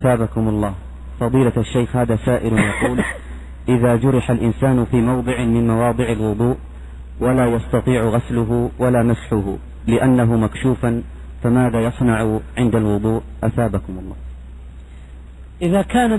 ثابكم الله. فضيلة الشيخ، هذا سائل يقول: إذا جرح الإنسان في موضع من مواضع الوضوء ولا يستطيع غسله ولا مسحه لأنه مكشوفا، فماذا يصنع عند الوضوء؟ أثابكم الله. إذا كانت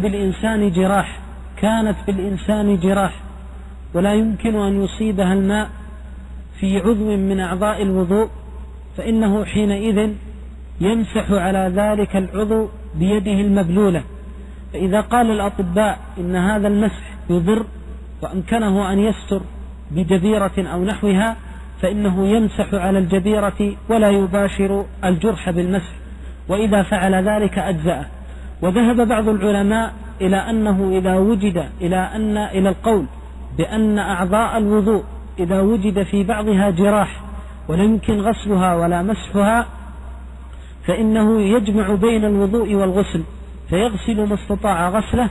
بالإنسان جراح ولا يمكن أن يصيبها الماء في عضو من أعضاء الوضوء، فإنه حينئذ يمسح على ذلك العضو بيده المبلولة. فإذا قال الأطباء إن هذا المسح يضر وأمكنه أن يستر بجبيرة أو نحوها، فإنه يمسح على الجبيرة ولا يباشر الجرح بالمسح، وإذا فعل ذلك أجزأه. وذهب بعض العلماء إلى أنه إذا وجد إلى القول بأن أعضاء الوضوء إذا وجد في بعضها جراح ولا يمكن غسلها ولا مسحها، فإنه يجمع بين الوضوء والغسل، فيغسل ما استطاع غسله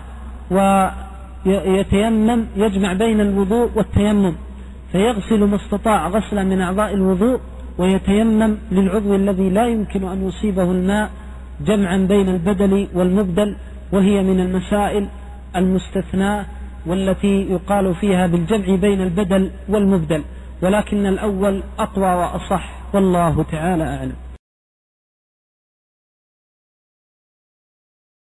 ويتيمم، يجمع بين الوضوء والتيمم، فيغسل ما استطاع غسل من أعضاء الوضوء ويتيمم للعضو الذي لا يمكن أن يصيبه الماء، جمعا بين البدل والمبدل، وهي من المسائل المستثناة والتي يقال فيها بالجمع بين البدل والمبدل، ولكن الأول أقوى وأصح، والله تعالى أعلم.